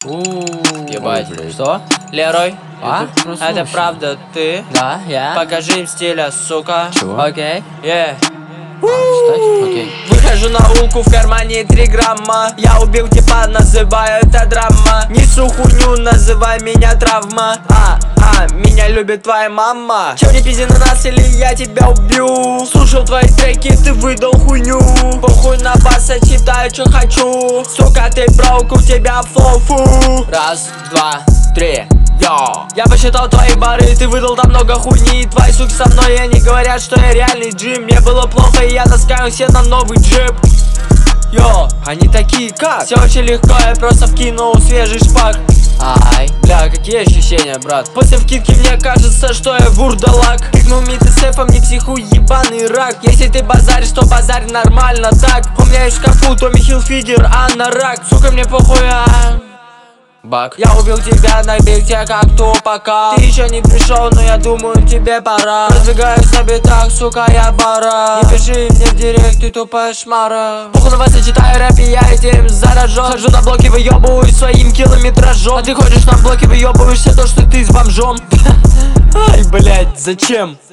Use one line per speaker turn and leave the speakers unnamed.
Ебать.
Что?
Лерой,
А?
это правда ты?
Да, я.
Покажи им стиля, сука.
Чего? Окей.
Окей. Выхожу на улку, в кармане 3 грамма. Я убил типа, называю это драма. Несу хуйню, называй меня травма. Меня любит твоя мама. Чё, не пизди на нас или я тебя убью? Слушал твои треки, ты выдал хуйню. Похуй на бас, я читаю, чё хочу. Сука, ты броук, у тебя флоу. Раз, два, три. Йо. Я посчитал твои бары, ты выдал там много хуйни. Твои суки со мной, и они говорят, что я реальный джим. Мне было плохо, и я таскаю все на новый джип. Йо, они такие как? Все очень легко, я просто вкинул свежий шпак.
Ай.
Бля, какие ощущения, брат? После вкидки мне кажется, что я вурдалак. Пикнул мид и сефом, не психуй, ебаный рак. Если ты базаришь, то базарь нормально так. У меня есть в шкафу Томми Хилфигер, Анна Рак. Сука, мне похуй, Бак. Я убил тебя на бите, как Тупака. Ты еще не пришел, но я думаю, тебе пора. Продвигаюсь на битах, сука, я бара. Не пиши мне в директ, ты тупая шмара. Похуй на вас, я читаю рэп, и я этим заражен. Хожу на блоки, выебываюсь своим километражом. А ты ходишь на блоки, выебываешься то, что ты с бомжом. Ай, блять, зачем?